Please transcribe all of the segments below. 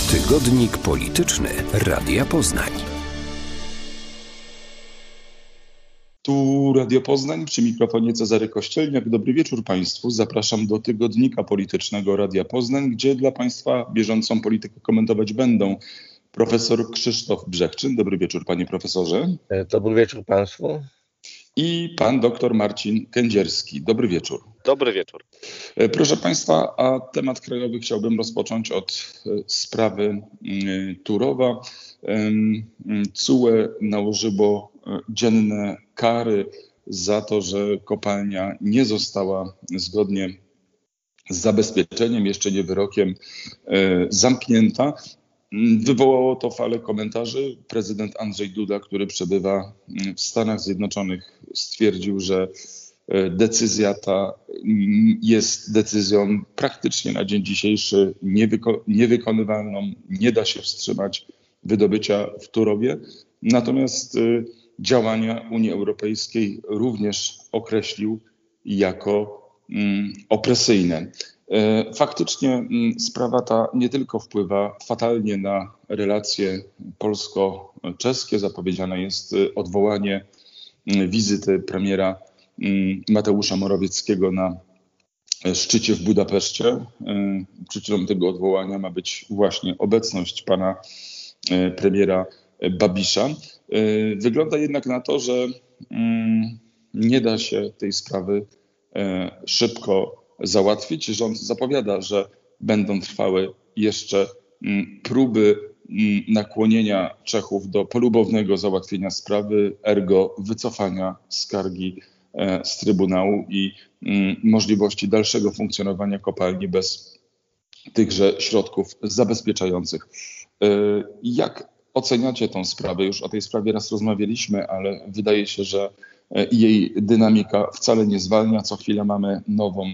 Tygodnik Polityczny Radia Poznań. Tu Radio Poznań, przy mikrofonie Cezary Kościelniak. Dobry wieczór Państwu. Zapraszam do Tygodnika Politycznego Radia Poznań, gdzie dla Państwa bieżącą politykę komentować będą profesor Krzysztof Brzechczyn. Dobry wieczór, panie profesorze. Dobry wieczór Państwu. I pan doktor Marcin Kędzierski. Dobry wieczór. Dobry wieczór. Proszę Państwa, a temat krajowy chciałbym rozpocząć od sprawy Turowa. TSUE nałożyło dzienne kary za to, że kopalnia nie została zgodnie z zabezpieczeniem, jeszcze nie wyrokiem, zamknięta. Wywołało to falę komentarzy. Prezydent Andrzej Duda, który przebywa w Stanach Zjednoczonych, stwierdził, że decyzja ta jest decyzją praktycznie na dzień dzisiejszy niewykonywalną. Nie da się wstrzymać wydobycia w Turowie. Natomiast działania Unii Europejskiej również określił jako opresyjne. Faktycznie sprawa ta nie tylko wpływa fatalnie na relacje polsko-czeskie. Zapowiedziane jest odwołanie wizyty premiera Mateusza Morawieckiego na szczycie w Budapeszcie. Przyczyną tego odwołania ma być właśnie obecność pana premiera Babisza. Wygląda jednak na to, że nie da się tej sprawy szybko załatwić. Rząd zapowiada, że będą trwały jeszcze próby nakłonienia Czechów do polubownego załatwienia sprawy, ergo wycofania skargi z Trybunału i możliwości dalszego funkcjonowania kopalni bez tychże środków zabezpieczających. Jak oceniacie tę sprawę? Już o tej sprawie raz rozmawialiśmy, ale wydaje się, że jej dynamika wcale nie zwalnia. Co chwilę mamy nową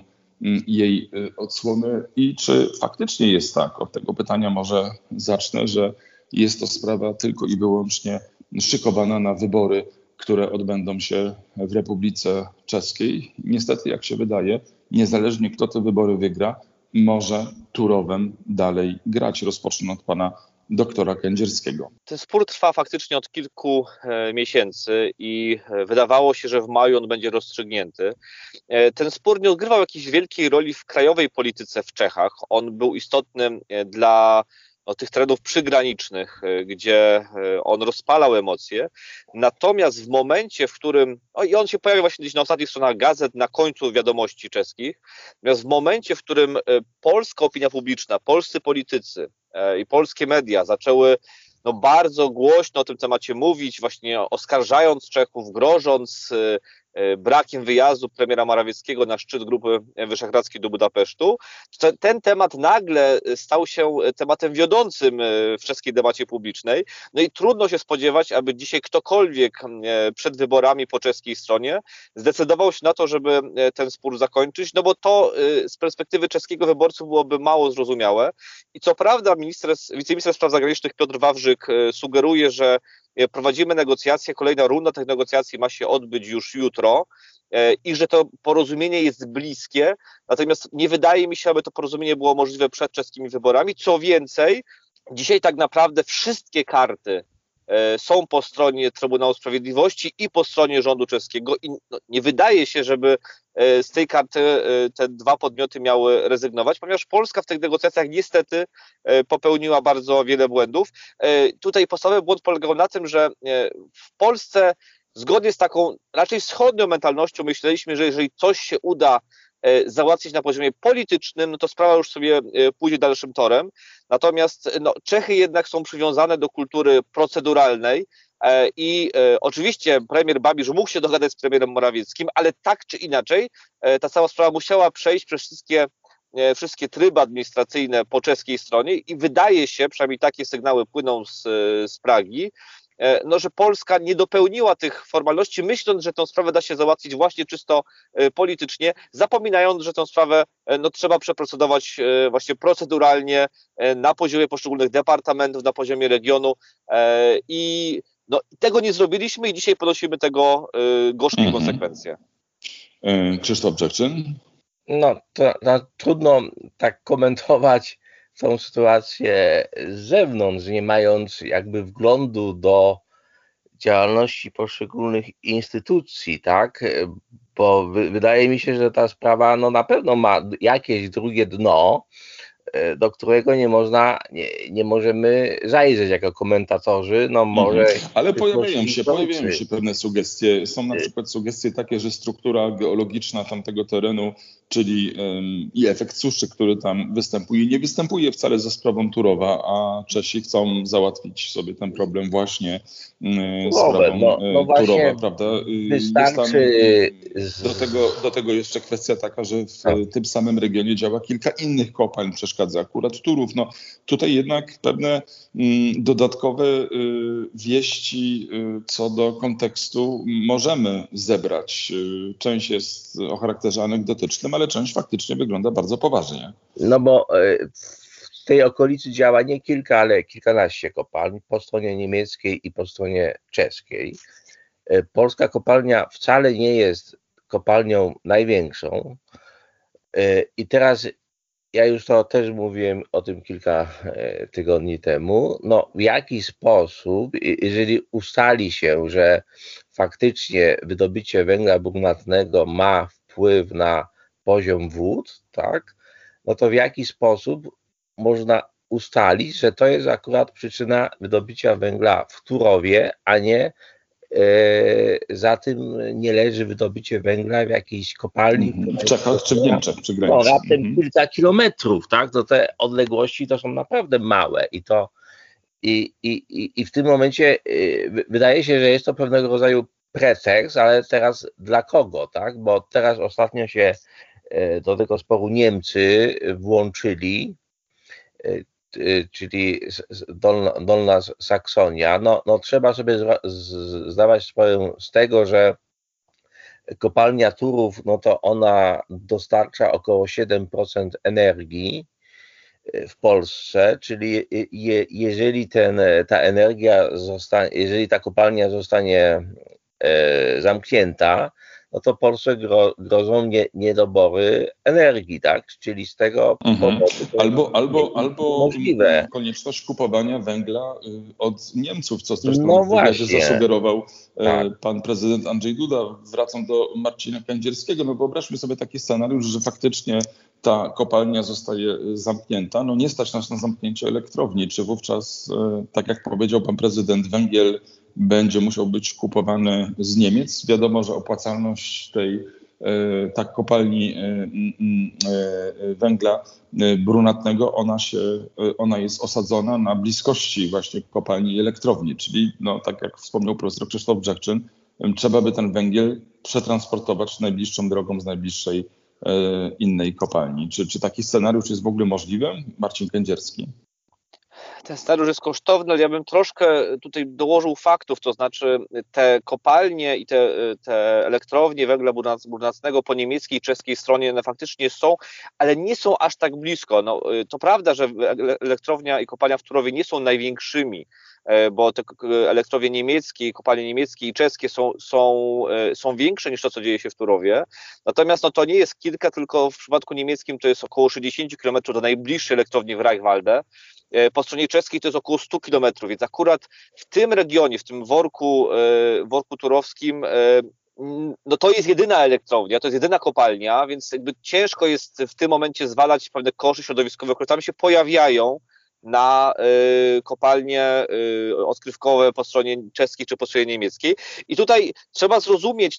jej odsłonę. I czy faktycznie jest tak, od tego pytania może zacznę, że jest to sprawa tylko i wyłącznie szykowana na wybory, które odbędą się w Republice Czeskiej. Niestety, jak się wydaje, niezależnie kto te wybory wygra, może Turowem dalej grać. Rozpocznę od pana doktora Kędzierskiego. Ten spór trwa faktycznie od kilku miesięcy i wydawało się, że w maju on będzie rozstrzygnięty. Ten spór nie odgrywał jakiejś wielkiej roli w krajowej polityce w Czechach. On był istotny dla tych terenów przygranicznych, gdzie on rozpalał emocje. Natomiast w momencie, w którym, i on się pojawia właśnie gdzieś na ostatnich stronach gazet, na końcu wiadomości czeskich, natomiast w momencie, w którym polska opinia publiczna, polscy politycy i polskie media zaczęły bardzo głośno o tym temacie mówić, właśnie oskarżając Czechów, grożąc brakiem wyjazdu premiera Morawieckiego na szczyt Grupy Wyszehradzkiej do Budapesztu, ten temat nagle stał się tematem wiodącym w czeskiej debacie publicznej. No i trudno się spodziewać, aby dzisiaj ktokolwiek przed wyborami po czeskiej stronie zdecydował się na to, żeby ten spór zakończyć, no bo to z perspektywy czeskiego wyborców byłoby mało zrozumiałe. I co prawda wiceminister spraw zagranicznych Piotr Wawrzyk sugeruje, że prowadzimy negocjacje, kolejna runda tych negocjacji ma się odbyć już jutro i że to porozumienie jest bliskie, natomiast nie wydaje mi się, aby to porozumienie było możliwe przed czeskimi wyborami. Co więcej, dzisiaj tak naprawdę wszystkie karty są po stronie Trybunału Sprawiedliwości i po stronie rządu czeskiego i nie wydaje się, żeby z tej karty te dwa podmioty miały rezygnować, ponieważ Polska w tych negocjacjach niestety popełniła bardzo wiele błędów. Tutaj podstawowy błąd polegał na tym, że w Polsce zgodnie z taką raczej wschodnią mentalnością myśleliśmy, że jeżeli coś się uda załatwić na poziomie politycznym, no to sprawa już sobie pójdzie dalszym torem. Natomiast Czechy jednak są przywiązane do kultury proceduralnej i oczywiście premier Babiš mógł się dogadać z premierem Morawieckim, ale tak czy inaczej ta cała sprawa musiała przejść przez wszystkie tryby administracyjne po czeskiej stronie i wydaje się, przynajmniej takie sygnały płyną z Pragi, że Polska nie dopełniła tych formalności, myśląc, że tę sprawę da się załatwić właśnie czysto politycznie, zapominając, że tę sprawę trzeba przeprocedować właśnie proceduralnie na poziomie poszczególnych departamentów, na poziomie regionu i tego nie zrobiliśmy i dzisiaj ponosimy tego gorzkie konsekwencje. Krzysztof Brzechczyn. Trudno tak komentować tą sytuację z zewnątrz, nie mając jakby wglądu do działalności poszczególnych instytucji, tak? Bo wydaje mi się, że ta sprawa no na pewno ma jakieś drugie dno, do którego nie możemy zajrzeć jako komentatorzy, no może... Ale pojawiają się pewne sugestie. Są na przykład sugestie takie, że struktura geologiczna tamtego terenu, czyli i efekt suszy, który tam występuje, nie występuje wcale za sprawą Turowa, a Czesi chcą załatwić sobie ten problem właśnie sprawą Turowa, prawda? Wystarczy... Do tego jeszcze kwestia taka, że w tym samym regionie działa kilka innych kopalń, przeszkadza akurat Turów. No, tutaj jednak pewne dodatkowe wieści co do kontekstu możemy zebrać. Część jest o charakterze anegdotycznym, ale część faktycznie wygląda bardzo poważnie. No bo w tej okolicy działa nie kilka, ale kilkanaście kopalń po stronie niemieckiej i po stronie czeskiej. Polska kopalnia wcale nie jest kopalnią największą. I teraz ja już to też mówiłem o tym kilka tygodni temu. No, w jaki sposób, jeżeli ustali się, że faktycznie wydobycie węgla brunatnego ma wpływ na poziom wód, tak, no to w jaki sposób można ustalić, że to jest akurat przyczyna wydobycia węgla w Turowie, a nie za tym nie leży wydobycie węgla w jakiejś kopalni. W Czechach czy w Niemczech przy granicy. No, raptem kilka kilometrów, tak? To te odległości to są naprawdę małe i w tym momencie wydaje się, że jest to pewnego rodzaju pretekst, ale teraz dla kogo, tak? Bo teraz ostatnio się do tego sporu Niemcy włączyli, czyli Dolna Saksonia. No trzeba sobie zdawać sprawę z tego, że kopalnia Turów, no to ona dostarcza około 7% energii w Polsce, czyli jeżeli ta energia zostanie, jeżeli ta kopalnia zostanie zamknięta, no to Polsce grożą niedobory energii, tak? Czyli z tego powodu albo możliwe. Konieczność kupowania węgla od Niemców, co zresztą w wywiadzie zasugerował pan prezydent Andrzej Duda. Wracam do Marcina Kędzierskiego. No wyobraźmy sobie taki scenariusz, że faktycznie ta kopalnia zostaje zamknięta. No nie stać nas na zamknięcie elektrowni. Czy wówczas, tak jak powiedział pan prezydent, węgiel będzie musiał być kupowany z Niemiec? Wiadomo, że opłacalność tej kopalni węgla brunatnego, ona jest osadzona na bliskości właśnie kopalni i elektrowni, czyli no, tak jak wspomniał profesor Krzysztof Brzechczyn, trzeba by ten węgiel przetransportować najbliższą drogą z najbliższej innej kopalni. Czy taki scenariusz jest w ogóle możliwy? Marcin Kędzierski. Ten scenariusz jest kosztowny, ale ja bym troszkę tutaj dołożył faktów, to znaczy te kopalnie i te elektrownie węgla brunatnego po niemieckiej i czeskiej stronie one faktycznie są, ale nie są aż tak blisko. No, to prawda, że elektrownia i kopalnia w Turowie nie są największymi, bo te elektrownie niemieckie, kopalnie niemieckie i czeskie są większe niż to, co dzieje się w Turowie. Natomiast no, to nie jest kilka, tylko w przypadku niemieckim to jest około 60 km do najbliższej elektrowni w Reichwalde. Po stronie czeskiej to jest około 100 km, więc akurat w tym regionie, w tym worku turowskim, no to jest jedyna elektrownia, to jest jedyna kopalnia, więc jakby ciężko jest w tym momencie zwalać pewne koszty środowiskowe, które tam się pojawiają na kopalnie odkrywkowe po stronie czeskiej czy po stronie niemieckiej. I tutaj trzeba zrozumieć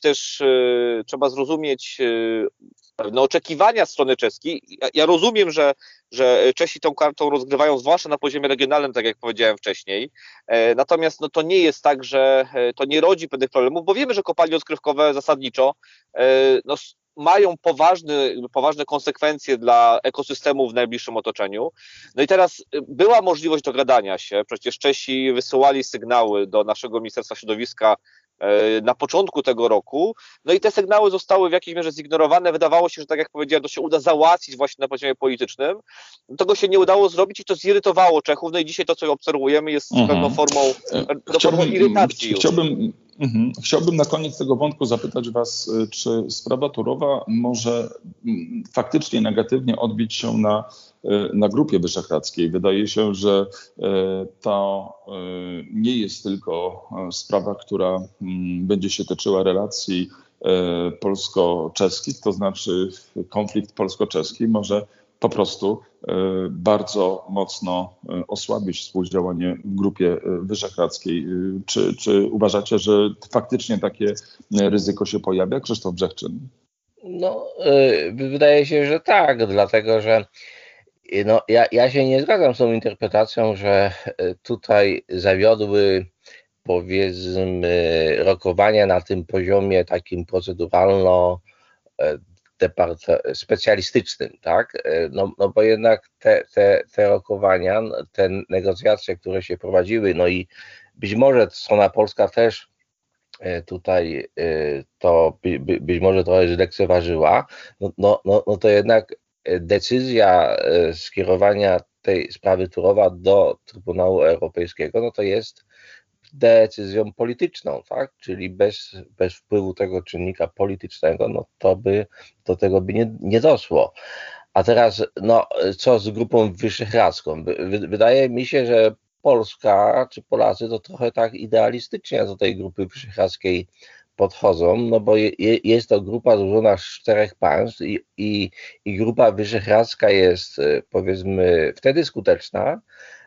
pewne oczekiwania strony czeskiej. Ja rozumiem, że Czesi tą kartą rozgrywają zwłaszcza na poziomie regionalnym, tak jak powiedziałem wcześniej. Natomiast no, to nie jest tak, że to nie rodzi pewnych problemów, bo wiemy, że kopalnie odkrywkowe zasadniczo no, mają poważne konsekwencje dla ekosystemu w najbliższym otoczeniu. No i teraz była możliwość dogadania się. Przecież Czesi wysyłali sygnały do naszego Ministerstwa Środowiska na początku tego roku. No i te sygnały zostały w jakiejś mierze zignorowane. Wydawało się, że tak jak powiedziałem, to się uda załatwić właśnie na poziomie politycznym. Tego się nie udało zrobić i to zirytowało Czechów. No i dzisiaj to, co obserwujemy, jest pewną formą irytacji. Chciałbym na koniec tego wątku zapytać Was, czy sprawa Turowa może faktycznie negatywnie odbić się na Grupie Wyszehradzkiej. Wydaje się, że to nie jest tylko sprawa, która będzie się tyczyła relacji polsko-czeskich, to znaczy konflikt polsko-czeski może po prostu bardzo mocno osłabić współdziałanie w Grupie Wyszehradzkiej. Czy uważacie, że faktycznie takie ryzyko się pojawia? Krzysztof Brzechczyn. Wydaje się, że tak, dlatego że ja się nie zgadzam z tą interpretacją, że tutaj zawiodły, powiedzmy, rokowania na tym poziomie takim proceduralno specjalistycznym, tak? Bo jednak te rokowania, te negocjacje, które się prowadziły, i być może strona polska też tutaj to być może trochę zlekceważyła, to jednak decyzja skierowania tej sprawy Turowa do Trybunału Europejskiego, to jest decyzją polityczną, tak? Czyli bez wpływu tego czynnika politycznego, to by do tego nie doszło. A teraz, co z Grupą Wyszehradzką? Wydaje mi się, że Polska czy Polacy to trochę tak idealistycznie do tej Grupy Wyszehradzkiej podchodzą, bo jest to grupa złożona z 4 państw i Grupa Wyszehradzka jest, powiedzmy, wtedy skuteczna,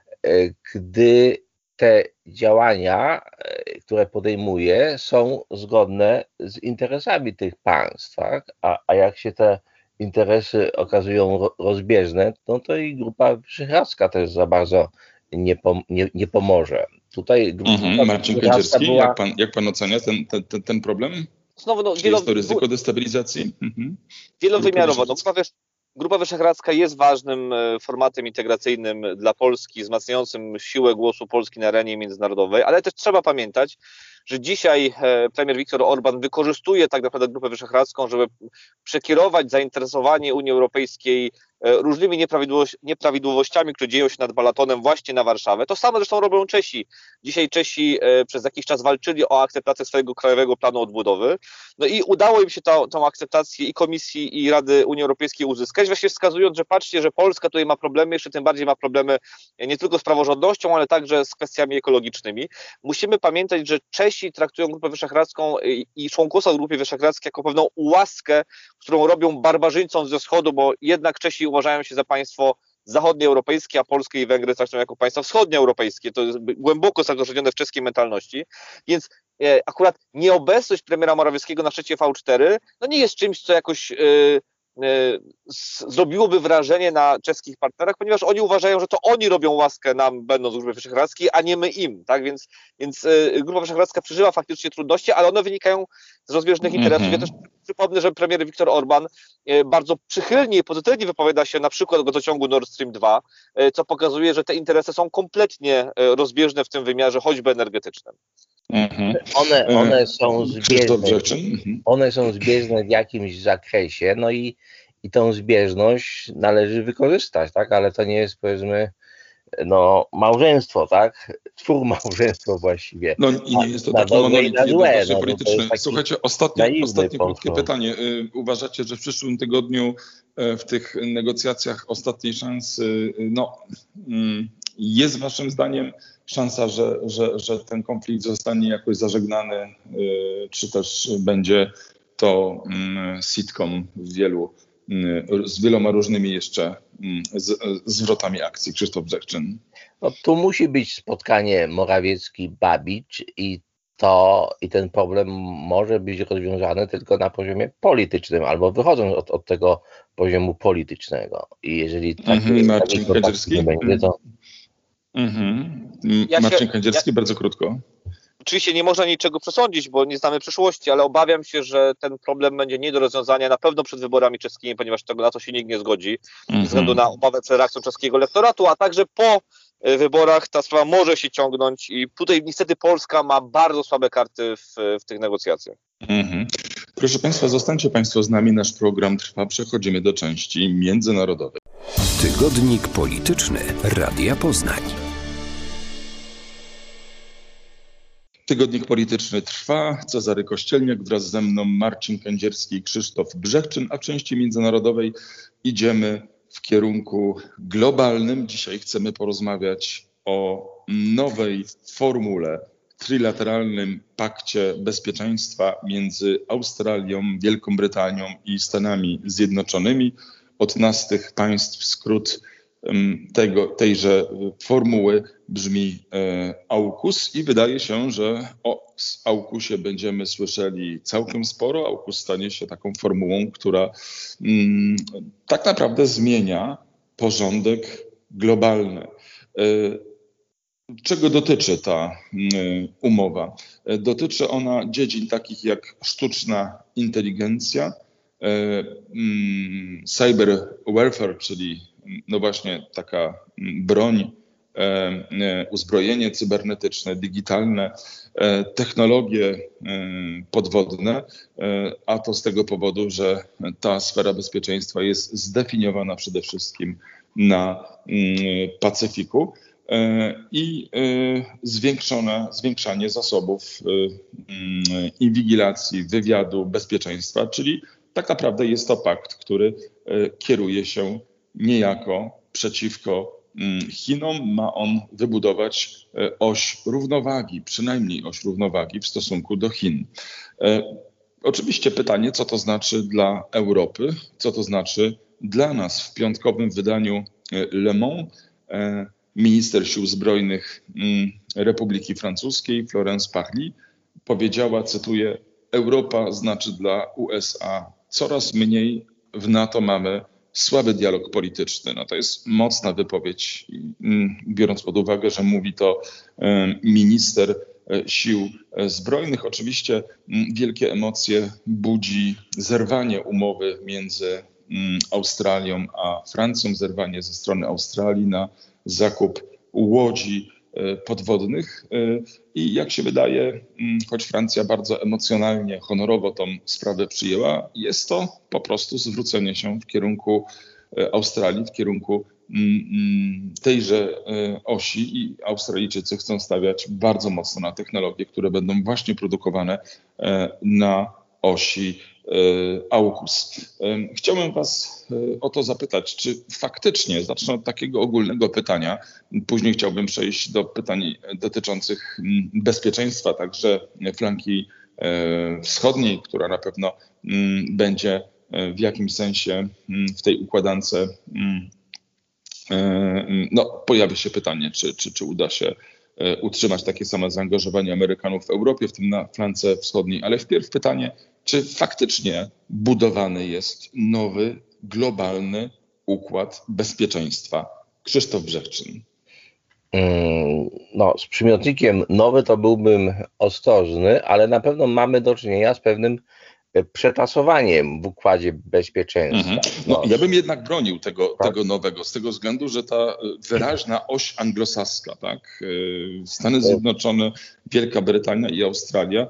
gdy te działania, które podejmuje, są zgodne z interesami tych państw, tak? A jak się te interesy okazują rozbieżne, to i Grupa Wyszehradzka też za bardzo nie pomoże. Tutaj Marcin Kędzierski, jak pan ocenia ten problem? Znowu, czy jest to ryzyko destabilizacji? Wielowymiarowo. Grupa Wyszehradzka jest ważnym formatem integracyjnym dla Polski, wzmacniającym siłę głosu Polski na arenie międzynarodowej, ale też trzeba pamiętać, że dzisiaj premier Viktor Orban wykorzystuje tak naprawdę Grupę Wyszehradzką, żeby przekierować zainteresowanie Unii Europejskiej różnymi nieprawidłowościami, które dzieją się nad Balatonem, właśnie na Warszawę. To samo zresztą robią Czesi. Dzisiaj Czesi przez jakiś czas walczyli o akceptację swojego krajowego planu odbudowy. I udało im się tą akceptację i Komisji, i Rady Unii Europejskiej uzyskać, właśnie wskazując, że patrzcie, że Polska tutaj ma problemy, jeszcze tym bardziej ma problemy nie tylko z praworządnością, ale także z kwestiami ekologicznymi. Musimy pamiętać, że Czesi traktują Grupę Wyszehradzką i członkostwo w Grupie Wyszehradzkiej jako pewną łaskę, którą robią barbarzyńcom ze wschodu, bo jednak Czesi uważają się za państwo zachodnioeuropejskie, a Polskę i Węgry traktują jako państwa wschodnioeuropejskie. To jest głęboko zakorzenione w czeskiej mentalności. Więc akurat nieobecność premiera Morawieckiego na szczycie V4 nie jest czymś, co jakoś zrobiłoby wrażenie na czeskich partnerach, ponieważ oni uważają, że to oni robią łaskę nam, będąc w Grupie Wyszehradzkiej, a nie my im. Tak? Więc Grupa Wyszehradzka przeżywa faktycznie trudności, ale one wynikają z rozbieżnych interesów. Ja też przypomnę, że premier Viktor Orban bardzo przychylnie i pozytywnie wypowiada się na przykład o gazociągu Nord Stream 2, co pokazuje, że te interesy są kompletnie rozbieżne w tym wymiarze, choćby energetycznym. One są zbieżne. One są zbieżne w jakimś zakresie, i tą zbieżność należy wykorzystać, tak? Ale to nie jest, powiedzmy, małżeństwo, tak? Małżeństwo właściwie. I nie jest to takie monolitne polityczne. Słuchajcie, ostatnie krótkie pytanie. Uważacie, że w przyszłym tygodniu w tych negocjacjach ostatniej szansy, jest waszym zdaniem szansa, że ten konflikt zostanie jakoś zażegnany, czy też będzie to sitcom z wieloma różnymi jeszcze zwrotami akcji? Krzysztof Brzechczyn. Tu musi być spotkanie Morawiecki-Babicz i ten problem może być rozwiązany tylko na poziomie politycznym, albo wychodząc od tego poziomu politycznego. I jeżeli Marcin Kędzierski nie będzie, to... Marcin Kędzierski, bardzo krótko. Oczywiście nie można niczego przesądzić, bo nie znamy przyszłości, ale obawiam się, że ten problem będzie nie do rozwiązania na pewno przed wyborami czeskimi, ponieważ na to się nikt nie zgodzi, ze względu na obawę przed reakcją czeskiego elektoratu, a także po wyborach ta sprawa może się ciągnąć i tutaj niestety Polska ma bardzo słabe karty w tych negocjacjach. Proszę Państwa, zostańcie Państwo z nami, nasz program trwa, przechodzimy do części międzynarodowej. Tygodnik polityczny Radia Poznań. Tygodnik polityczny trwa. Cezary Kościelniak wraz ze mną, Marcin Kędzierski i Krzysztof Brzechczyn, a w części międzynarodowej idziemy w kierunku globalnym. Dzisiaj chcemy porozmawiać o nowej formule, trilateralnym pakcie bezpieczeństwa między Australią, Wielką Brytanią i Stanami Zjednoczonymi. Od nas tych państw skrót tejże formuły brzmi AUKUS i wydaje się, że o AUKUSie będziemy słyszeli całkiem sporo. AUKUS stanie się taką formułą, która tak naprawdę zmienia porządek globalny. Czego dotyczy ta umowa? Dotyczy ona dziedzin takich jak sztuczna inteligencja, cyber warfare, czyli no właśnie taka broń, uzbrojenie cybernetyczne, digitalne, technologie podwodne, a to z tego powodu, że ta sfera bezpieczeństwa jest zdefiniowana przede wszystkim na Pacyfiku i zwiększanie zasobów inwigilacji, wywiadu, bezpieczeństwa, czyli tak naprawdę jest to pakt, który kieruje się niejako przeciwko Chinom. Ma on wybudować oś równowagi, przynajmniej oś równowagi w stosunku do Chin. Oczywiście pytanie, co to znaczy dla Europy, co to znaczy dla nas. W piątkowym wydaniu Le Monde minister sił zbrojnych Republiki Francuskiej Florence Parly powiedziała, cytuję: Europa znaczy dla USA coraz mniej, w NATO mamy słaby dialog polityczny. No to jest mocna wypowiedź, biorąc pod uwagę, że mówi to minister sił zbrojnych. Oczywiście wielkie emocje budzi zerwanie umowy między Australią a Francją, zerwanie ze strony Australii na zakup łodzi podwodnych i jak się wydaje, choć Francja bardzo emocjonalnie, honorowo tą sprawę przyjęła, jest to po prostu zwrócenie się w kierunku Australii, w kierunku tejże osi i Australijczycy chcą stawiać bardzo mocno na technologie, które będą właśnie produkowane na osi AUKUS. Chciałbym Was o to zapytać, czy faktycznie, zacznę od takiego ogólnego pytania, później chciałbym przejść do pytań dotyczących bezpieczeństwa, także flanki wschodniej, która na pewno będzie w jakimś sensie w tej układance, no pojawia się pytanie, czy uda się utrzymać takie samo zaangażowanie Amerykanów w Europie, w tym na flance wschodniej. Ale wpierw pytanie, czy faktycznie budowany jest nowy, globalny układ bezpieczeństwa? Krzysztof Brzechczyn. No, z przymiotnikiem nowy to byłbym ostrożny, ale na pewno mamy do czynienia z pewnym przetasowaniem w układzie bezpieczeństwa. No, ja bym jednak bronił tego nowego, z tego względu, że ta wyraźna oś anglosaska, tak? Stany Zjednoczone, Wielka Brytania i Australia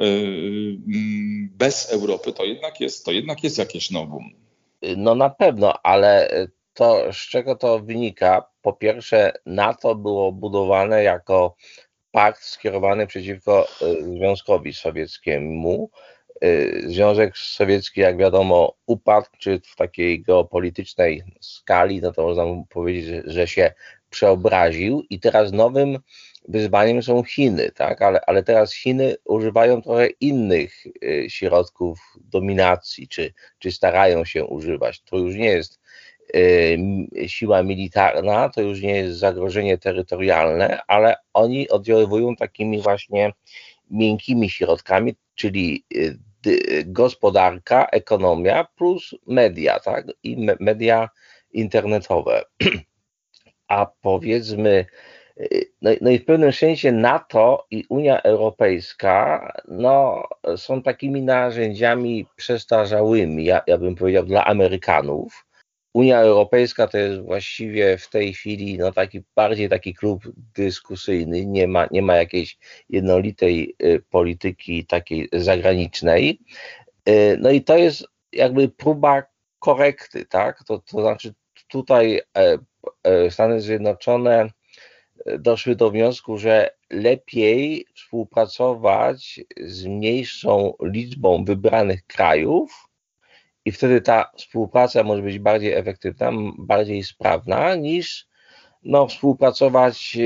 bez Europy to jednak jest jakieś novum. No na pewno, ale to z czego to wynika? Po pierwsze, NATO było budowane jako pakt skierowany przeciwko Związkowi Sowieckiemu. Związek Sowiecki, jak wiadomo, upadł, czy w takiej geopolitycznej skali, no to można powiedzieć, że się przeobraził i teraz nowym wyzwaniem są Chiny, tak? Ale teraz Chiny używają trochę innych środków dominacji, czy starają się używać. To już nie jest siła militarna, to już nie jest zagrożenie terytorialne, ale oni oddziaływują takimi właśnie miękkimi środkami, czyli gospodarka, ekonomia plus media, tak? I media internetowe. A powiedzmy, no i w pewnym sensie NATO i Unia Europejska są takimi narzędziami przestarzałymi, ja bym powiedział, dla Amerykanów. Unia Europejska to jest właściwie w tej chwili bardziej taki klub dyskusyjny, nie ma jakiejś jednolitej polityki takiej zagranicznej. No i to jest jakby próba korekty, tak? To znaczy tutaj Stany Zjednoczone doszły do wniosku, że lepiej współpracować z mniejszą liczbą wybranych krajów i wtedy ta współpraca może być bardziej efektywna, bardziej sprawna niż współpracować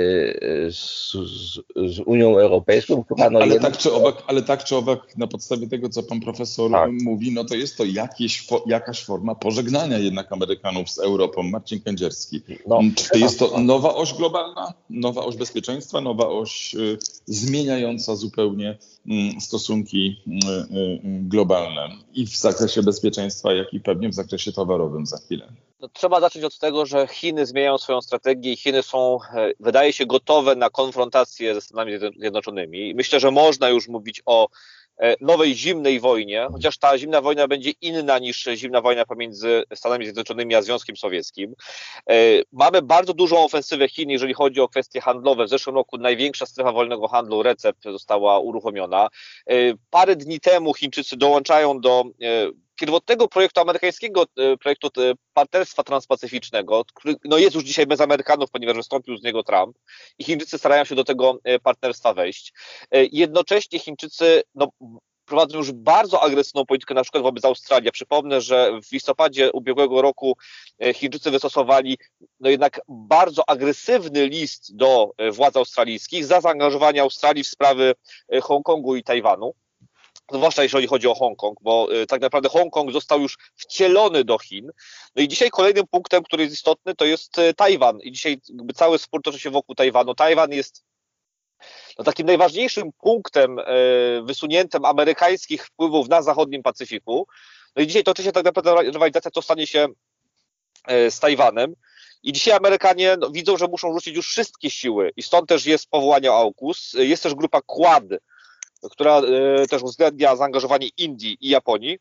z Unią Europejską, która ale tak czy owak, na podstawie tego, co pan profesor mówi, to jest to jakaś forma pożegnania jednak Amerykanów z Europą. Marcin Kędzierski. Czy to jest to nowa oś globalna, nowa oś bezpieczeństwa, nowa oś zmieniająca zupełnie stosunki globalne i w zakresie bezpieczeństwa, jak i pewnie w zakresie towarowym za chwilę? Trzeba zacząć od tego, że Chiny zmieniają swoją strategię i Chiny są, wydaje się, gotowe na konfrontację ze Stanami Zjednoczonymi. Myślę, że można już mówić o nowej zimnej wojnie, chociaż ta zimna wojna będzie inna niż zimna wojna pomiędzy Stanami Zjednoczonymi a Związkiem Sowieckim. Mamy bardzo dużą ofensywę Chin, jeżeli chodzi o kwestie handlowe. W zeszłym roku największa strefa wolnego handlu, RCEP, została uruchomiona. Parę dni temu Chińczycy dołączają do pierwotnego projektu amerykańskiego, projektu partnerstwa transpacyficznego, który jest już dzisiaj bez Amerykanów, ponieważ wystąpił z niego Trump i Chińczycy starają się do tego partnerstwa wejść. Jednocześnie Chińczycy prowadzą już bardzo agresywną politykę na przykład wobec Australii. Ja przypomnę, że w listopadzie ubiegłego roku Chińczycy wystosowali jednak bardzo agresywny list do władz australijskich za zaangażowanie Australii w sprawy Hongkongu i Tajwanu. Zwłaszcza jeżeli chodzi o Hongkong, bo tak naprawdę Hongkong został już wcielony do Chin. I dzisiaj kolejnym punktem, który jest istotny, to jest Tajwan. I dzisiaj cały spór toczy się wokół Tajwanu. Tajwan jest takim najważniejszym punktem wysuniętym amerykańskich wpływów na zachodnim Pacyfiku. I dzisiaj toczy się tak naprawdę rywalizacja, co stanie się z Tajwanem. I dzisiaj Amerykanie widzą, że muszą rzucić już wszystkie siły. I stąd też jest powołanie AUKUS. Jest też grupa Quad, która też uwzględnia zaangażowanie Indii i Japonii.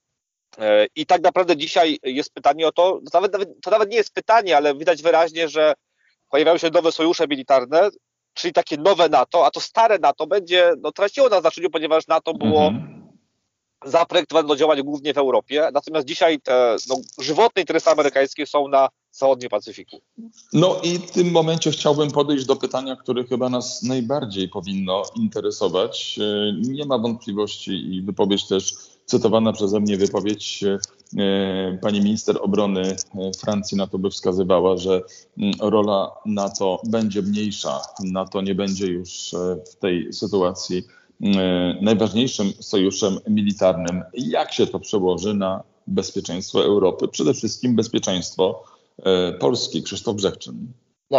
I tak naprawdę dzisiaj jest pytanie o to, to nawet nie jest pytanie, ale widać wyraźnie, że pojawiają się nowe sojusze militarne, czyli takie nowe NATO, a to stare NATO będzie traciło na znaczeniu, ponieważ NATO było zaprojektowane do działania głównie w Europie, natomiast dzisiaj te żywotne interesy amerykańskie są na zachodnim Pacyfiku. I w tym momencie chciałbym podejść do pytania, które chyba nas najbardziej powinno interesować. Nie ma wątpliwości i wypowiedź też, cytowana przeze mnie wypowiedź pani minister obrony Francji na to by wskazywała, że rola NATO będzie mniejsza. NATO nie będzie już w tej sytuacji najważniejszym sojuszem militarnym. Jak się to przełoży na bezpieczeństwo Europy? Przede wszystkim bezpieczeństwo Polski. Krzysztof Brzechczyn.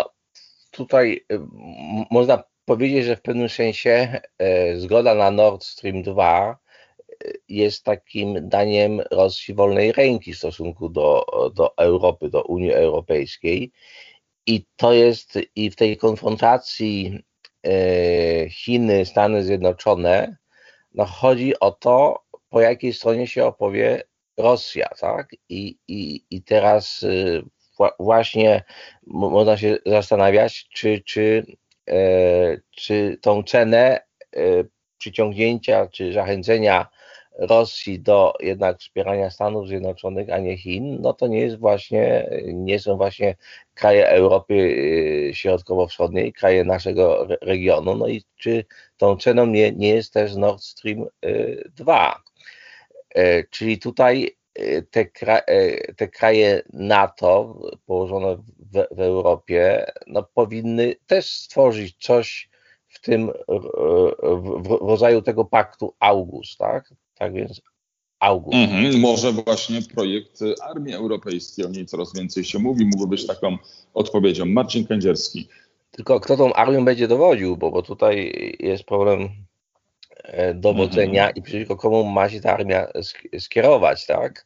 Tutaj można powiedzieć, że w pewnym sensie zgoda na Nord Stream 2 jest takim daniem Rosji wolnej ręki w stosunku do Europy, do Unii Europejskiej. I to jest i w tej konfrontacji Chiny, Stany Zjednoczone, chodzi o to, po jakiej stronie się opowie Rosja, tak? I teraz właśnie można się zastanawiać, czy tą cenę przyciągnięcia, czy zachęcenia Rosji do jednak wspierania Stanów Zjednoczonych, a nie Chin, to nie są właśnie kraje Europy Środkowo-Wschodniej, kraje naszego regionu, i czy tą ceną nie jest też Nord Stream 2. Czyli tutaj te kraje NATO położone w Europie powinny też stworzyć coś w tym w rodzaju tego paktu AUKUS, tak? Tak więc AUKUS. Może właśnie projekt Armii Europejskiej, o niej coraz więcej się mówi, mógłby być taką odpowiedzią. Marcin Kędzierski. Tylko kto tą armią będzie dowodził, bo tutaj jest problem dowodzenia i przeciwko komu ma się ta armia skierować, tak?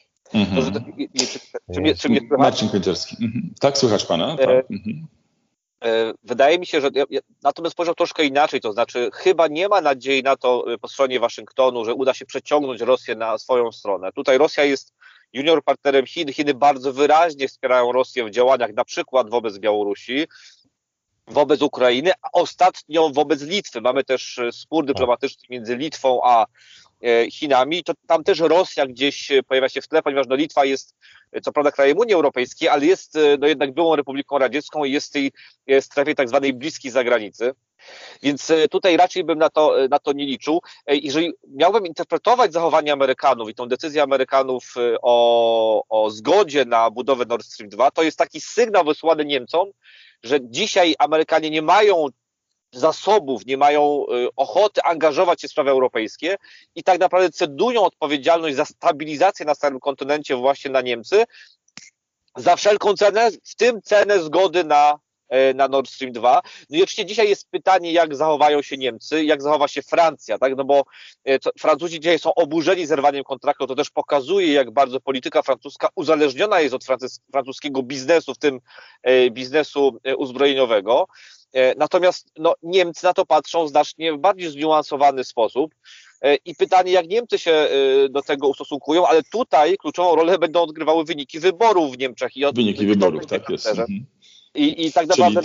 Czy mnie Marcin Kędzierski. Tak, słychać pana? Tak. Wydaje mi się, że ja na to bym spojrzał troszkę inaczej, to znaczy chyba nie ma nadziei na to po stronie Waszyngtonu, że uda się przeciągnąć Rosję na swoją stronę. Tutaj Rosja jest junior partnerem Chin. Chiny bardzo wyraźnie wspierają Rosję w działaniach na przykład wobec Białorusi, wobec Ukrainy, a ostatnio wobec Litwy. Mamy też spór dyplomatyczny między Litwą a Chinami. To tam też Rosja gdzieś pojawia się w tle, ponieważ Litwa jest co prawda krajem Unii Europejskiej, ale jest jednak byłą Republiką Radziecką i jest w tej strefie tak zwanej bliskiej zagranicy. Więc tutaj raczej bym na to nie liczył. Jeżeli miałbym interpretować zachowanie Amerykanów i tą decyzję Amerykanów o zgodzie na budowę Nord Stream 2, to jest taki sygnał wysłany Niemcom, że dzisiaj Amerykanie nie mają zasobów, nie mają ochoty angażować się w sprawy europejskie i tak naprawdę cedują odpowiedzialność za stabilizację na całym kontynencie właśnie na Niemcy za wszelką cenę, w tym cenę zgody na Nord Stream 2. No i oczywiście dzisiaj jest pytanie, jak zachowają się Niemcy, jak zachowa się Francja, tak? No bo Francuzi dzisiaj są oburzeni zerwaniem kontraktu, to też pokazuje, jak bardzo polityka francuska uzależniona jest od francuskiego biznesu, w tym biznesu uzbrojeniowego. Natomiast Niemcy na to patrzą znacznie w bardziej zniuansowany sposób i pytanie, jak Niemcy się do tego ustosunkują, ale tutaj kluczową rolę będą odgrywały wyniki wyborów w Niemczech. Wyniki wyborów, tak jest. I tak naprawdę...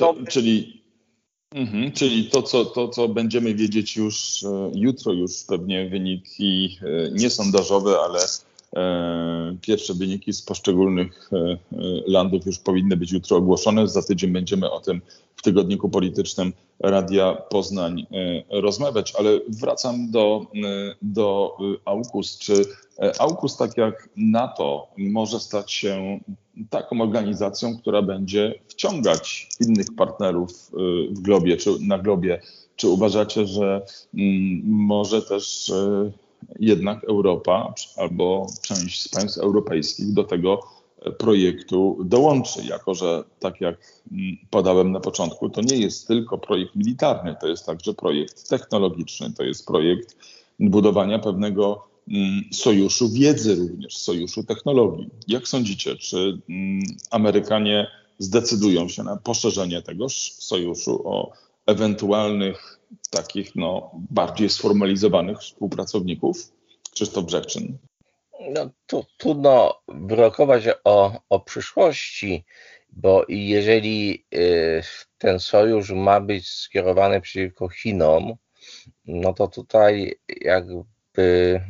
Czyli to, co będziemy wiedzieć już jutro, już pewnie wyniki niesondażowe, ale pierwsze wyniki z poszczególnych landów już powinny być jutro ogłoszone. Za tydzień będziemy o tym w tygodniku politycznym Radia Poznań rozmawiać, ale wracam do AUKUS. Czy AUKUS, tak jak NATO, może stać się taką organizacją, która będzie wciągać innych partnerów w globie, czy na globie? Czy uważacie, że może też jednak Europa albo część z państw europejskich do tego projektu dołączy, jako że, tak jak podałem na początku, to nie jest tylko projekt militarny, to jest także projekt technologiczny, to jest projekt budowania pewnego sojuszu wiedzy, również sojuszu technologii. Jak sądzicie, czy Amerykanie zdecydują się na poszerzenie tegoż sojuszu o ewentualnych takich bardziej sformalizowanych współpracowników? Krzysztof Brzechczyn. Trudno wyrokować o przyszłości, bo jeżeli ten sojusz ma być skierowany przeciwko Chinom, to tutaj jakby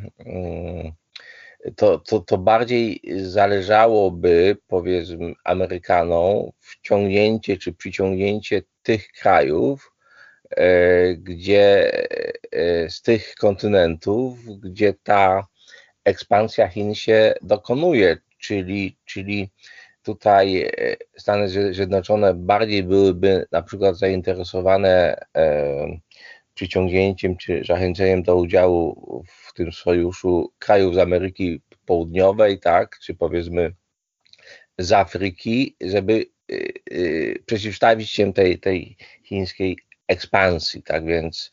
to bardziej zależałoby, powiedzmy, Amerykanom wciągnięcie czy przyciągnięcie tych krajów, gdzie z tych kontynentów, gdzie ta ekspansja Chin się dokonuje, czyli tutaj Stany Zjednoczone bardziej byłyby na przykład zainteresowane przyciągnięciem czy zachęceniem do udziału w tym sojuszu krajów z Ameryki Południowej, tak, czy powiedzmy z Afryki, żeby przeciwstawić się tej chińskiej ekspansji, tak więc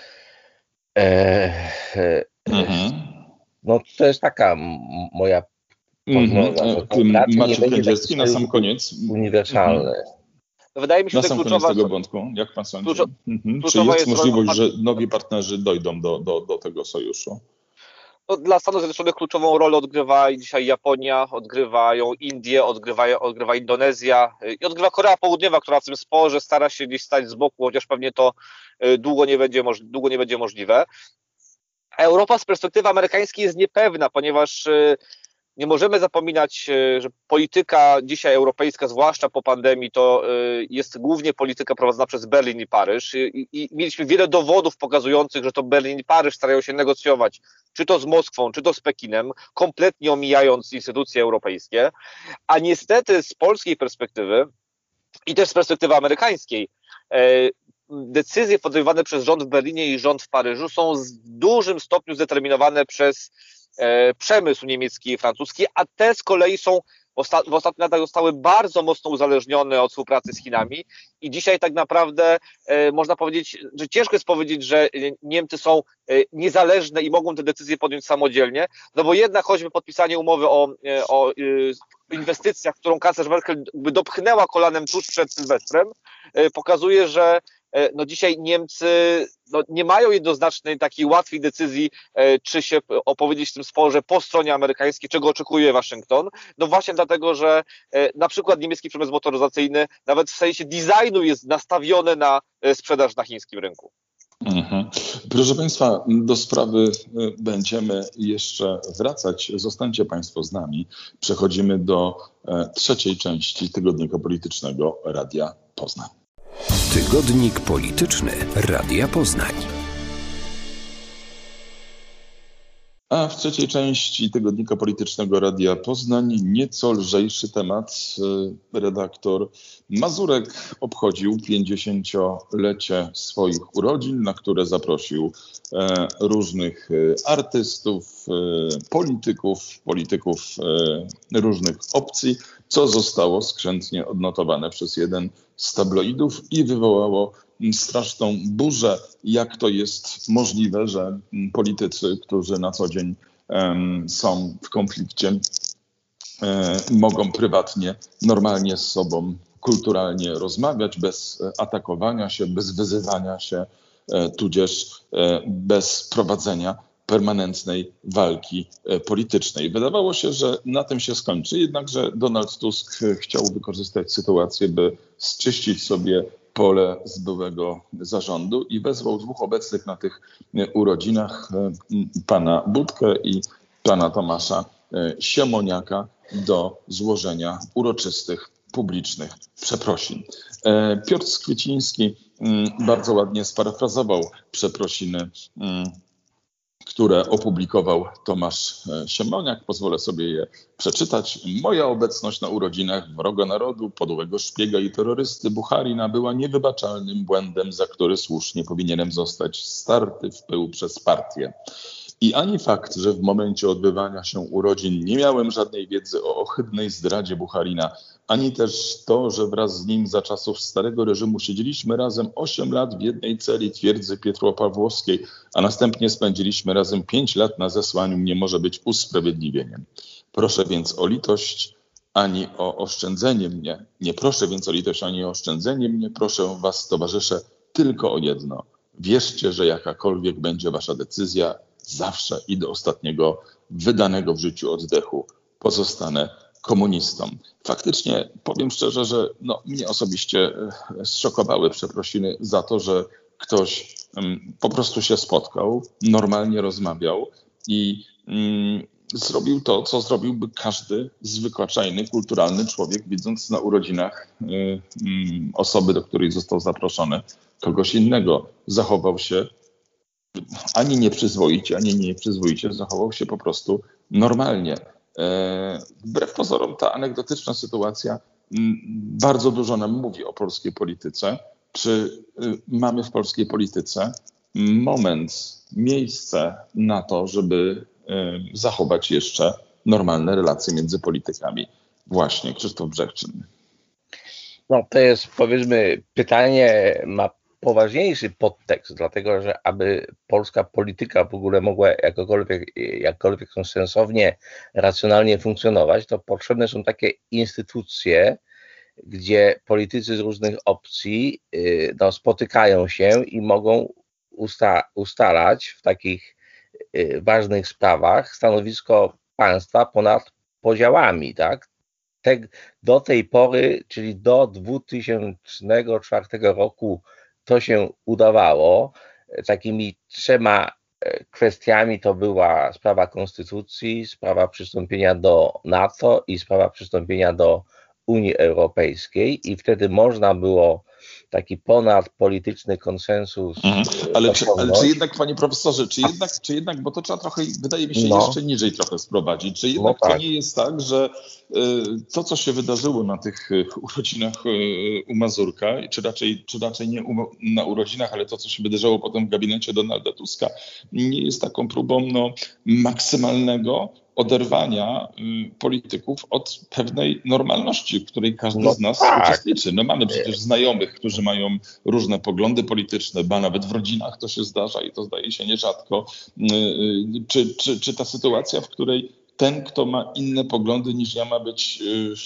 to jest taka moja prognoza. Maciej Kędzierski na sam koniec. Uniwersalny. Wydaje mi się, na że sam koniec tego wątku, jak pan sądzi? Czy jest możliwość, że nowi partnerzy dojdą do tego sojuszu? Dla Stanów Zjednoczonych kluczową rolę odgrywa dzisiaj Japonia, odgrywają Indie, odgrywa Indonezja i odgrywa Korea Południowa, która w tym sporze stara się gdzieś stać z boku, chociaż pewnie to długo nie będzie możliwe. Europa z perspektywy amerykańskiej jest niepewna, ponieważ nie możemy zapominać, że polityka dzisiaj europejska, zwłaszcza po pandemii, to jest głównie polityka prowadzona przez Berlin i Paryż. I mieliśmy wiele dowodów pokazujących, że to Berlin i Paryż starają się negocjować, czy to z Moskwą, czy to z Pekinem, kompletnie omijając instytucje europejskie. A niestety z polskiej perspektywy i też z perspektywy amerykańskiej, decyzje podejmowane przez rząd w Berlinie i rząd w Paryżu są w dużym stopniu zdeterminowane przez przemysł niemiecki i francuski, a te z kolei są w ostatnich latach zostały bardzo mocno uzależnione od współpracy z Chinami i dzisiaj tak naprawdę można powiedzieć, że ciężko jest powiedzieć, że Niemcy są niezależne i mogą te decyzje podjąć samodzielnie, bo jednak choćby podpisanie umowy o inwestycjach, którą kanclerz Merkel dopchnęła kolanem tuż przed Sylwestrem, pokazuje, że dzisiaj Niemcy nie mają jednoznacznej takiej łatwej decyzji, czy się opowiedzieć w tym sporze po stronie amerykańskiej, czego oczekuje Waszyngton. Właśnie dlatego, że na przykład niemiecki przemysł motoryzacyjny nawet w sensie designu jest nastawiony na sprzedaż na chińskim rynku. Proszę Państwa, do sprawy będziemy jeszcze wracać. Zostańcie Państwo z nami. Przechodzimy do trzeciej części Tygodnika Politycznego Radia Poznań. Tygodnik polityczny Radia Poznań. A w trzeciej części Tygodnika Politycznego Radia Poznań nieco lżejszy temat. Redaktor Mazurek obchodził 50-lecie swoich urodzin, na które zaprosił różnych artystów, polityków różnych opcji, co zostało skrzętnie odnotowane przez jeden z tabloidów i wywołało straszną burzę, jak to jest możliwe, że politycy, którzy na co dzień są w konflikcie, mogą prywatnie, normalnie z sobą, kulturalnie rozmawiać, bez atakowania się, bez wyzywania się, tudzież bez prowadzenia permanentnej walki politycznej. Wydawało się, że na tym się skończy, jednakże Donald Tusk chciał wykorzystać sytuację, by zczyścić sobie pole z byłego zarządu i wezwał dwóch obecnych na tych urodzinach, pana Budkę i pana Tomasza Siemoniaka, do złożenia uroczystych, publicznych przeprosin. Piotr Skwieciński bardzo ładnie sparafrazował przeprosiny, które opublikował Tomasz Siemoniak. Pozwolę sobie je przeczytać. Moja obecność na urodzinach wroga narodu, podłego szpiega i terrorysty Bucharina była niewybaczalnym błędem, za który słusznie powinienem zostać starty w pył przez partię. I ani fakt, że w momencie odbywania się urodzin nie miałem żadnej wiedzy o ohydnej zdradzie Bucharina, ani też to, że wraz z nim za czasów starego reżimu siedzieliśmy razem 8 lat w jednej celi twierdzy Pietro-Pawłowskiej, a następnie spędziliśmy razem 5 lat na zesłaniu, nie może być usprawiedliwieniem. Proszę więc o litość ani o oszczędzenie mnie. Nie proszę więc o litość ani o oszczędzenie mnie. Proszę was, towarzysze, tylko o jedno. Wierzcie, że jakakolwiek będzie wasza decyzja, zawsze i do ostatniego wydanego w życiu oddechu pozostanę komunistą. Faktycznie powiem szczerze, że mnie osobiście zszokowały przeprosiny za to, że ktoś po prostu się spotkał, normalnie rozmawiał i zrobił to, co zrobiłby każdy zwyczajny, kulturalny człowiek, widząc na urodzinach osoby, do której został zaproszony, kogoś innego. Zachował się ani nieprzyzwoicie, ani nieprzyzwoicie, zachował się po prostu normalnie. Wbrew pozorom ta anegdotyczna sytuacja bardzo dużo nam mówi o polskiej polityce. Czy mamy w polskiej polityce moment, miejsce na to, żeby zachować jeszcze normalne relacje między politykami? Właśnie Krzysztof Brzechczyn. To jest, powiedzmy, pytanie ma poważniejszy podtekst, dlatego że aby polska polityka w ogóle mogła jakkolwiek sensownie, racjonalnie funkcjonować, to potrzebne są takie instytucje, gdzie politycy z różnych opcji spotykają się i mogą ustalać w takich ważnych sprawach stanowisko państwa ponad podziałami, tak? Do tej pory, czyli do 2004 roku, to się udawało. Takimi 3 kwestiami to była sprawa konstytucji, sprawa przystąpienia do NATO i sprawa przystąpienia do Unii Europejskiej i wtedy można było taki ponadpolityczny konsensus. Ale czy jednak, panie profesorze, czy jednak, bo to trzeba trochę, wydaje mi się, jeszcze niżej trochę sprowadzić, czy jednak to nie jest tak, że to, co się wydarzyło na tych urodzinach u Mazurka, czy raczej nie na urodzinach, ale to, co się wydarzyło potem w gabinecie Donalda Tuska, nie jest taką próbą maksymalnego oderwania polityków od pewnej normalności, w której każdy z nas uczestniczy. Mamy przecież znajomych, którzy mają różne poglądy polityczne, ba nawet w rodzinach to się zdarza i to zdaje się nierzadko. Czy ta sytuacja, w której ten, kto ma inne poglądy niż ja, ma być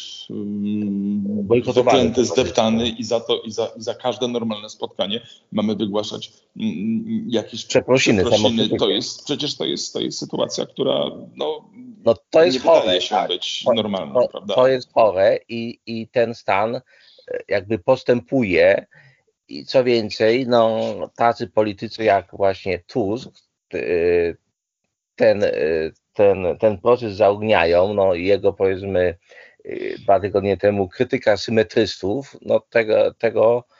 wyklęty, zdeptany i za każde normalne spotkanie mamy wygłaszać jakieś przeprosiny. To jest sytuacja, która to jest nie chore, wydaje się być normalna, prawda? To jest chore i ten stan jakby postępuje i co więcej, tacy politycy jak właśnie Tusk ten proces zaogniają, jego, powiedzmy, 2 tygodnie temu krytyka symetrystów, tego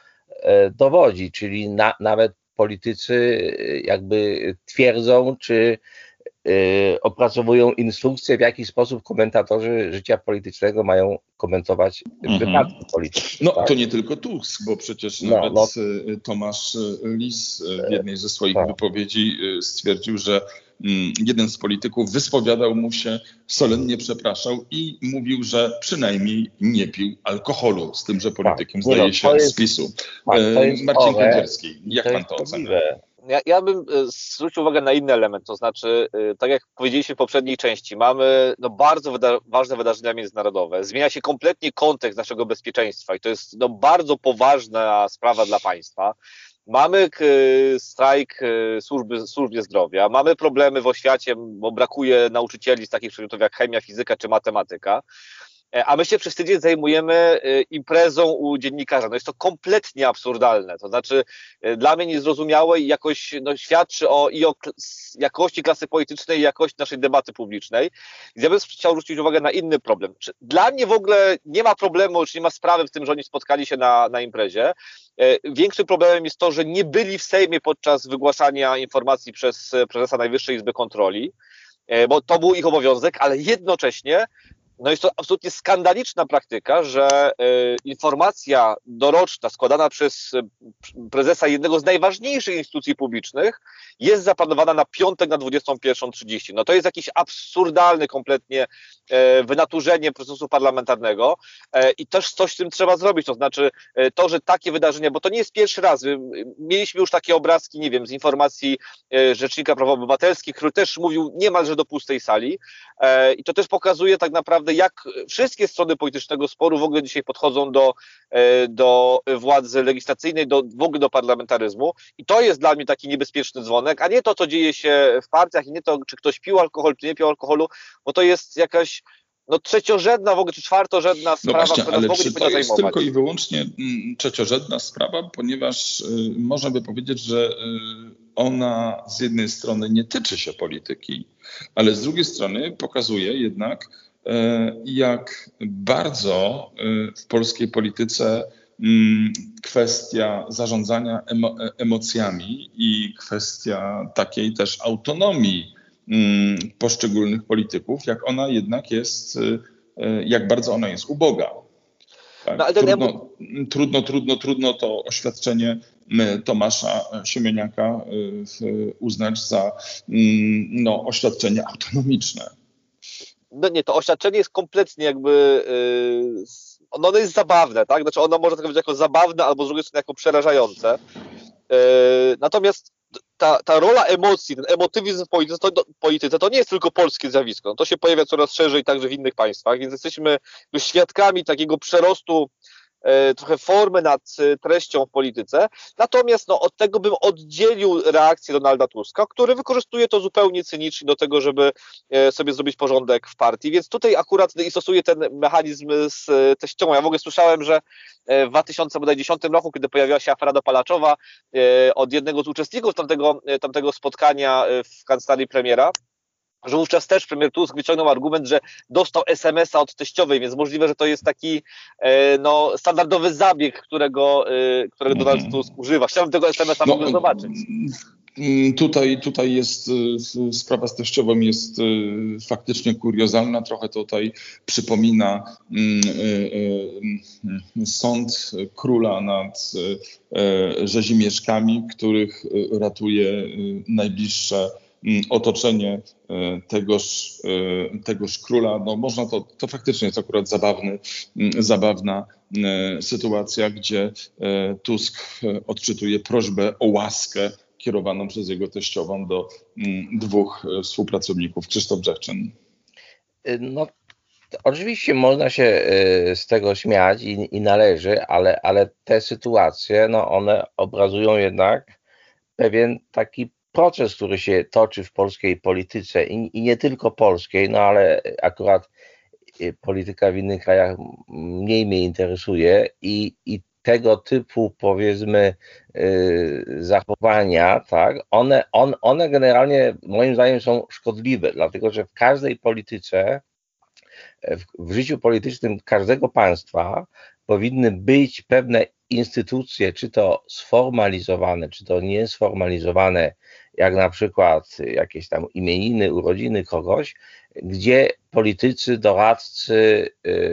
dowodzi, czyli nawet politycy jakby twierdzą, czy opracowują instrukcje, w jaki sposób komentatorzy życia politycznego mają komentować wypadki polityczne. No tak? to nie tylko Tusk, bo przecież nawet Tomasz Lis w jednej ze swoich wypowiedzi stwierdził, że jeden z polityków wyspowiadał mu się, solennie przepraszał i mówił, że przynajmniej nie pił alkoholu, z tym, że politykiem zdaje się z PiS-u. Marcin Kędzierski, jak pan to ocenia? Ja bym zwrócił uwagę na inny element, to znaczy, tak jak powiedzieliśmy w poprzedniej części, mamy bardzo ważne wydarzenia międzynarodowe, zmienia się kompletnie kontekst naszego bezpieczeństwa i to jest bardzo poważna sprawa dla państwa. Mamy strajk służby zdrowia, mamy problemy w oświacie, bo brakuje nauczycieli z takich przedmiotów jak chemia, fizyka czy matematyka. A my się przez tydzień zajmujemy imprezą u dziennikarza. No jest to kompletnie absurdalne. To znaczy dla mnie niezrozumiałe i jakoś świadczy o jakości klasy politycznej i jakości naszej debaty publicznej. Ja bym chciał zwrócić uwagę na inny problem. Dla mnie w ogóle nie ma problemu, czy nie ma sprawy w tym, że oni spotkali się na imprezie. Większym problemem jest to, że nie byli w Sejmie podczas wygłaszania informacji przez prezesa Najwyższej Izby Kontroli, bo to był ich obowiązek, ale jednocześnie jest to absolutnie skandaliczna praktyka, że informacja doroczna składana przez prezesa jednego z najważniejszych instytucji publicznych jest zaplanowana na piątek na 21:30. To jest jakieś absurdalne kompletnie wynaturzenie procesu parlamentarnego i też coś z tym trzeba zrobić. To znaczy to, że takie wydarzenia, bo to nie jest pierwszy raz. Mieliśmy już takie obrazki, nie wiem, z informacji Rzecznika Praw Obywatelskich, który też mówił niemalże do pustej sali i to też pokazuje tak naprawdę, jak wszystkie strony politycznego sporu w ogóle dzisiaj podchodzą do władzy legislacyjnej, w ogóle do parlamentaryzmu i to jest dla mnie taki niebezpieczny dzwonek, a nie to, co dzieje się w partiach i nie to, czy ktoś pił alkohol, czy nie pił alkoholu, bo to jest jakaś trzeciorzędna w ogóle, czy czwartorzędna sprawa, właśnie, która w ogóle nie powinna zajmować. To jest tylko i wyłącznie trzeciorzędna sprawa, ponieważ można by powiedzieć, że ona z jednej strony nie tyczy się polityki, ale z drugiej strony pokazuje jednak, jak bardzo w polskiej polityce kwestia zarządzania emocjami i kwestia takiej też autonomii poszczególnych polityków, jak ona jednak jest, jak bardzo ona jest uboga. Tak? No, trudno to oświadczenie Tomasza Siemoniaka uznać za oświadczenie autonomiczne. To oświadczenie jest kompletnie jakby, ono jest zabawne, tak? Znaczy ono może tak być jako zabawne, albo z drugiej strony jako przerażające. Natomiast ta rola emocji, ten emotywizm w polityce to nie jest tylko polskie zjawisko. To się pojawia coraz szerzej także w innych państwach, więc jesteśmy świadkami takiego przerostu trochę formy nad treścią w polityce. Natomiast od tego bym oddzielił reakcję Donalda Tuska, który wykorzystuje to zupełnie cynicznie do tego, żeby sobie zrobić porządek w partii. Więc tutaj akurat stosuje ten mechanizm z teściową. Ja w ogóle słyszałem, że w 2010 roku, kiedy pojawiła się afera dopalaczowa, od jednego z uczestników tamtego spotkania w kancelarii premiera, że wówczas też premier Tusk wyciągnął argument, że dostał SMS-a od teściowej, więc możliwe, że to jest taki standardowy zabieg, którego Donald Tusk używa. Chciałbym tego SMS-a w ogóle zobaczyć. Tutaj jest sprawa z teściową jest faktycznie kuriozalna. Trochę tutaj przypomina sąd króla nad rzezimieszkami, których ratuje najbliższe otoczenie tegoż króla. Można to faktycznie jest akurat zabawna sytuacja, gdzie Tusk odczytuje prośbę o łaskę kierowaną przez jego teściową do dwóch współpracowników. Krzysztof Brzechczyn. Oczywiście można się z tego śmiać i należy, ale te sytuacje, one obrazują jednak pewien taki proces, który się toczy w polskiej polityce i nie tylko polskiej, ale akurat polityka w innych krajach mniej mnie interesuje i tego typu, powiedzmy, zachowania, tak, one generalnie moim zdaniem są szkodliwe, dlatego że w każdej polityce, w życiu politycznym każdego państwa powinny być pewne instytucje, czy to sformalizowane, czy to niesformalizowane, jak na przykład jakieś tam imieniny, urodziny kogoś, gdzie politycy, doradcy,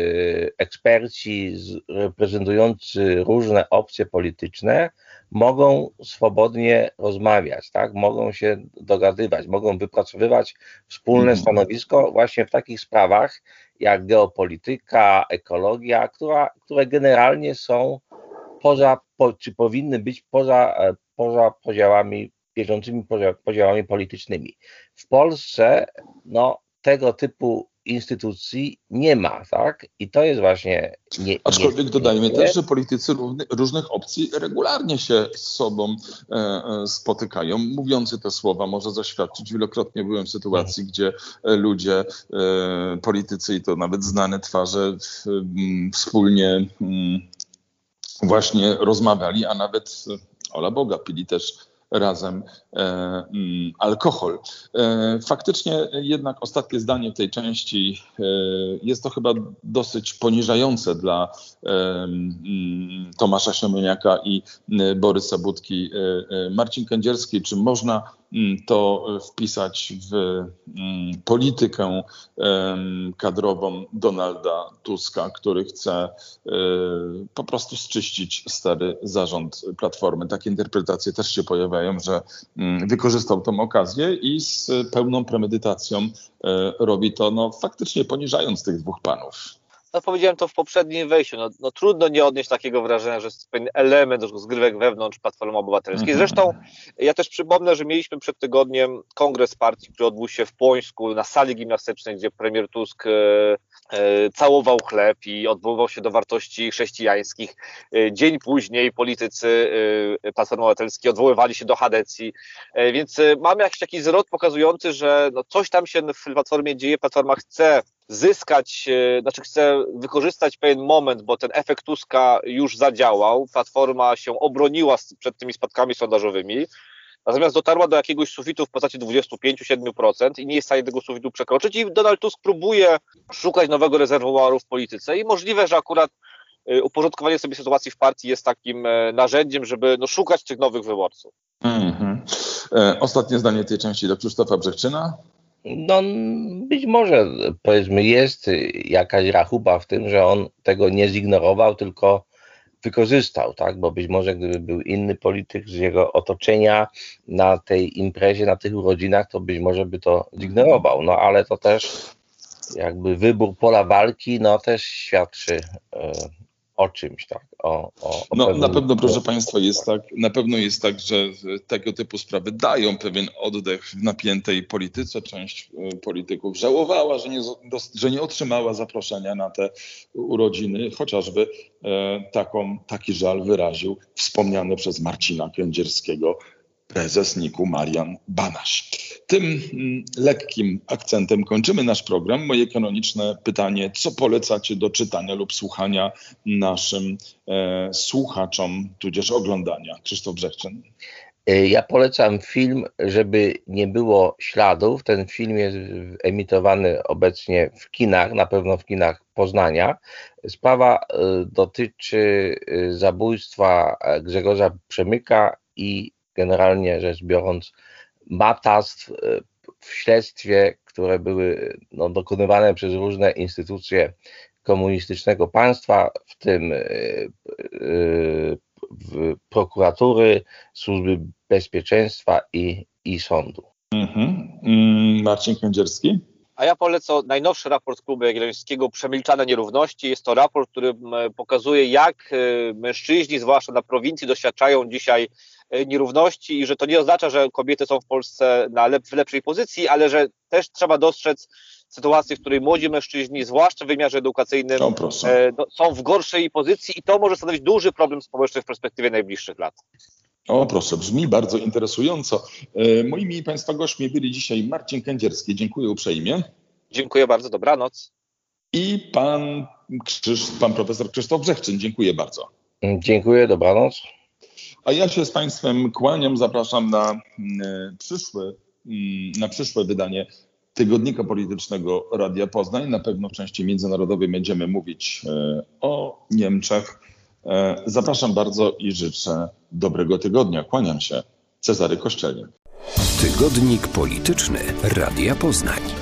eksperci reprezentujący różne opcje polityczne mogą swobodnie rozmawiać, tak? Mogą się dogadywać, mogą wypracowywać wspólne stanowisko właśnie w takich sprawach jak geopolityka, ekologia, które generalnie są czy powinny być poza podziałami, bieżącymi podziałami politycznymi. W Polsce tego typu instytucji nie ma, tak? I to jest właśnie Aczkolwiek dodajmy też, że politycy różnych opcji regularnie się z sobą spotykają. Mówiący te słowa może zaświadczyć. Wielokrotnie byłem w sytuacji, gdzie ludzie, politycy i to nawet znane twarze wspólnie właśnie rozmawiali, a nawet, ola Boga, pili też razem alkohol. Faktycznie jednak ostatnie zdanie w tej części jest to chyba dosyć poniżające dla Tomasza Siemoniaka i Borysa Budki. Marcin Kędzierski, czy można to wpisać w politykę kadrową Donalda Tuska, który chce po prostu zczyścić stary zarząd Platformy? Takie interpretacje też się pojawiają, że wykorzystał tą okazję i z pełną premedytacją robi to, faktycznie poniżając tych dwóch panów. Powiedziałem to w poprzednim wejściu. Trudno nie odnieść takiego wrażenia, że jest pewien element rozgrywek wewnątrz Platformy Obywatelskiej. Zresztą ja też przypomnę, że mieliśmy przed tygodniem kongres partii, który odbył się w Płońsku na sali gimnastycznej, gdzie premier Tusk całował chleb i odwoływał się do wartości chrześcijańskich. Dzień później politycy Platformy Obywatelskiej odwoływali się do chadecji. Więc mamy jakiś taki zwrot pokazujący, że coś tam się w Platformie dzieje. Platforma chce chce wykorzystać pewien moment, bo ten efekt Tuska już zadziałał. Platforma się obroniła przed tymi spadkami sondażowymi, natomiast dotarła do jakiegoś sufitu w postaci 25-7% i nie jest w stanie tego sufitu przekroczyć i Donald Tusk próbuje szukać nowego rezerwuaru w polityce i możliwe, że akurat uporządkowanie sobie sytuacji w partii jest takim narzędziem, żeby szukać tych nowych wyborców. Ostatnie zdanie tej części do Krzysztofa Brzechczyna. Być może, powiedzmy, jest jakaś rachuba w tym, że on tego nie zignorował, tylko wykorzystał, tak? Bo być może gdyby był inny polityk z jego otoczenia na tej imprezie, na tych urodzinach, to być może by to zignorował. Ale to też jakby wybór pola walki, też świadczy o czymś, tak? Na pewno, proszę Państwa, na pewno jest tak, że tego typu sprawy dają pewien oddech w napiętej polityce. Część polityków żałowała, że nie otrzymała zaproszenia na te urodziny, chociażby taki żal wyraził wspomniany przez Marcina Kędzierskiego prezes NIK-u Marian Banaś. Tym lekkim akcentem kończymy nasz program. Moje kanoniczne pytanie: co polecacie do czytania lub słuchania naszym słuchaczom, tudzież oglądania? Krzysztof Brzechczyn. Ja polecam film, żeby nie było śladów. Ten film jest emitowany obecnie w kinach, na pewno w kinach Poznania. Sprawa dotyczy zabójstwa Grzegorza Przemyka i generalnie rzecz biorąc matactw w śledztwie, które były dokonywane przez różne instytucje komunistycznego państwa, w tym prokuratury, służby bezpieczeństwa i sądu. Marcin Kędzierski. A ja polecam najnowszy raport Klubu Jagiellońskiego Przemilczane nierówności. Jest to raport, który pokazuje, jak mężczyźni, zwłaszcza na prowincji, doświadczają dzisiaj nierówności i że to nie oznacza, że kobiety są w Polsce w lepszej pozycji, ale że też trzeba dostrzec sytuację, w której młodzi mężczyźni, zwłaszcza w wymiarze edukacyjnym, są w gorszej pozycji i to może stanowić duży problem społeczny w perspektywie najbliższych lat. O proszę, brzmi bardzo interesująco. Moimi i Państwa gośćmi byli dzisiaj Marcin Kędzierski. Dziękuję uprzejmie. Dziękuję bardzo, dobranoc. I pan profesor Krzysztof Brzechczyn. Dziękuję bardzo. Dziękuję, dobranoc. A ja się z Państwem kłaniam, zapraszam na przyszłe wydanie Tygodnika Politycznego Radia Poznań. Na pewno w części międzynarodowej będziemy mówić o Niemczech, Zapraszam bardzo i życzę dobrego tygodnia. Kłaniam się. Cezary Kościelny. Tygodnik Polityczny Radia Poznań.